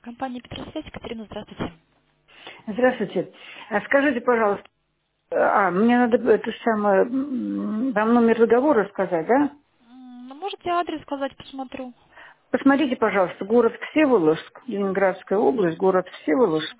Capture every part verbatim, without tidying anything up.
Компания Петросвязь, Екатерина, здравствуйте. Здравствуйте. А скажите, пожалуйста, а, мне надо это самое, м, вам номер договора сказать, да? М, Ну, можете адрес сказать, посмотрю. Посмотрите, пожалуйста, город Всеволожск, Ленинградская область, город Хорошо. Всеволожск,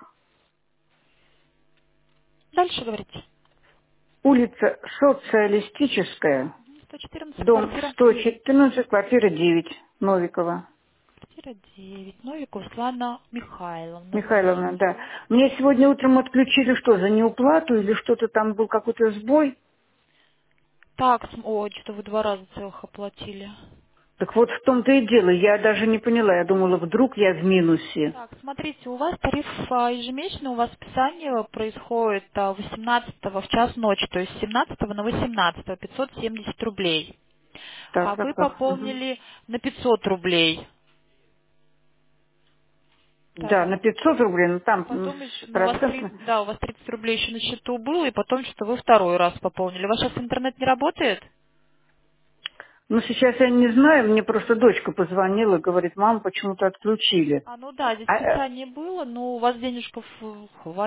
Дальше говорите. улица Социалистическая, Мгм, сто четырнадцать, дом квартира. сто четырнадцать, квартира девять, Новикова. Квартира девять. Новикова Светлана Михайловна. Михайловна, да. Хорошо. Мне сегодня утром отключили что, за неуплату или что-то там был какой-то сбой? Так, см- о, что вы два раза целых оплатили. Так вот в том-то и дело, я даже не поняла, я думала, вдруг я в минусе. Так, смотрите, у вас тариф а, ежемесячно, у вас списание происходит а, восемнадцатого в час ночи, то есть с семнадцатого на восемнадцатое, пятьсот семьдесят рублей. Так, А вы так, так. Мгм. пополнили на пятьсот рублей. Да, Так. на пятьсот рублей, но А там м, потом еще, с ну, у вас три, процентно. да, у вас тридцать рублей еще на счету было, и потом что вы второй раз пополнили. У вас сейчас интернет не работает? Ну, сейчас я не знаю, мне просто дочка позвонила, говорит, мам, почему-то отключили. А, ну да, здесь А, э, списание было, но у вас денежков э,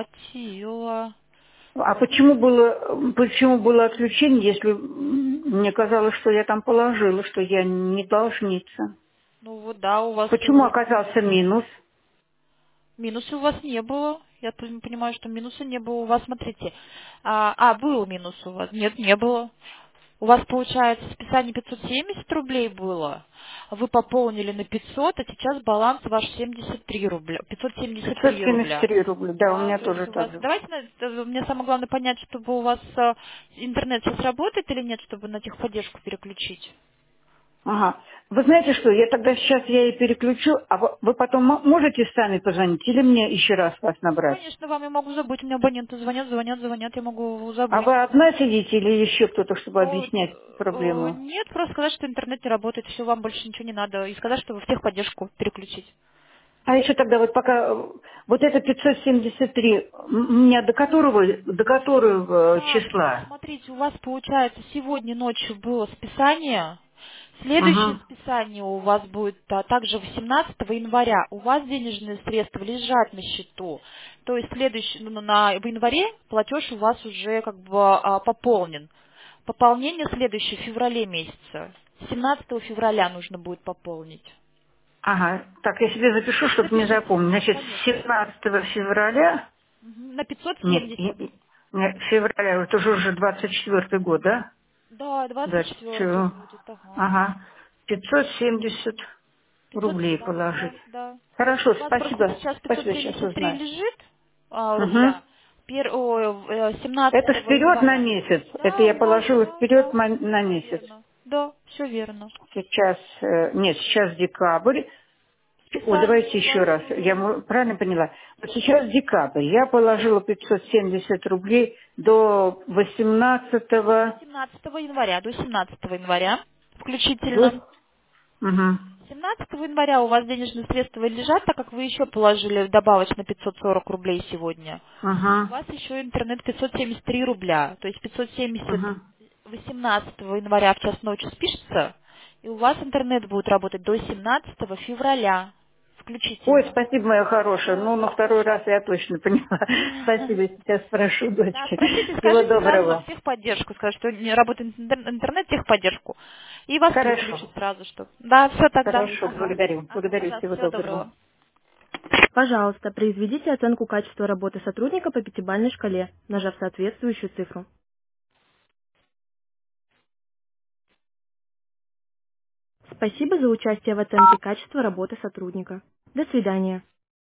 хватило. а почему было, почему было отключение, если м, мне казалось, что я там положила, что я не должница? Ну вот да, у вас Почему э, оказался минус? минуса у вас не было. Я пон- понимаю, что минуса не было у вас. Смотрите. А, а, был минус у вас. Нет, не было. У вас, получается, списание пятьсот семьдесят рублей было. Вы пополнили на пятьсот, а сейчас баланс ваш семьдесят три рубля. пятьсот семьдесят пятьсот три семьдесят рубля. три рубля, да, у Да, меня то есть тоже у так вас... же. Давайте, на- э, мне самое главное понять, чтобы у вас э, интернет сейчас работает или нет, чтобы на техподдержку переключить. Ага. Вы знаете что, я тогда сейчас я и переключу, а вы вы потом мо- можете сами позвонить или мне еще раз вас Ну, набрать? конечно, вам я могу забыть. У меня абоненты звонят, звонят, звонят, я могу А забыть. вы одна сидите или еще кто-то, чтобы О, т- объяснять э, проблему? нет, просто сказать, что интернет не работает, все, вам больше ничего не надо. И сказать, что вы в техподдержку переключить. А еще тогда вот пока э, вот это пятьсот семьдесят три, м, у меня до которого, до которого э, Так, числа? смотрите, у вас получается сегодня ночью было списание. Следующее Ага, списание у вас будет а, также восемнадцатого января. У вас денежные средства лежат на счету. То есть следующий, ну, на, в январе платеж у вас уже как бы а, пополнен. Пополнение следующее в феврале месяце. семнадцатого февраля нужно будет пополнить. ага. Так, я себе запишу, чтобы не Запишите, запомнить. Значит, конечно. семнадцатого февраля, Мгм. На пятьсот нет, и- семьдесят. и- нет, февраля, это уже уже двадцать четвертый год, да? Да, двадцать двадцать четвертый четыре. будет, ага. Ага. пятьсот семьдесят пятьсот рублей семьдесят, положить. да, да. Хорошо, У вас просто спасибо. сейчас пятьсот Спасибо, сейчас семьдесят три узнаю. лежит а, Угу. рубля Пер, о, э, Это семнадцатого вперед на января. месяц. Это Да, я у вас, положила да, вперед да, ма- на все месяц. верно. Да, все верно. Сейчас, э, нет, сейчас декабрь. О, Списание давайте у еще вас раз. Я э, мо- правильно поняла? Вот сейчас декабрь. Я положила пятьсот семьдесят рублей до восемнадцатого. семнадцатого января, до семнадцатого января До... включительно. Угу. семнадцатого января у вас денежные средства лежат, так как вы еще положили добавочно пятьсот сорок рублей сегодня. У Угу. вас еще интернет пятьсот семьдесят три рубля, то есть пятьсот семьдесят Угу. восемнадцатого января в час ночи спишется, и у вас интернет будет работать до семнадцатого февраля Ой, включительно. спасибо, моя хорошая. Да, Ну, на да, второй раз я точно поняла. Спасибо, сейчас спрошу да, дочки. спросите, Всего скажите сразу нам в доброго. техподдержку, скажите, что не работает интер- интернет, техподдержку, и вас Хорошо. переключат сразу, что. Да, все тогда. Хорошо, Ага, благодарю. ага, Благодарю, пожалуйста, всего всего доброго. доброго. Пожалуйста, произведите оценку качества работы сотрудника по пятибалльной шкале, нажав соответствующую цифру. Спасибо за участие в оценке качества работы сотрудника. До свидания.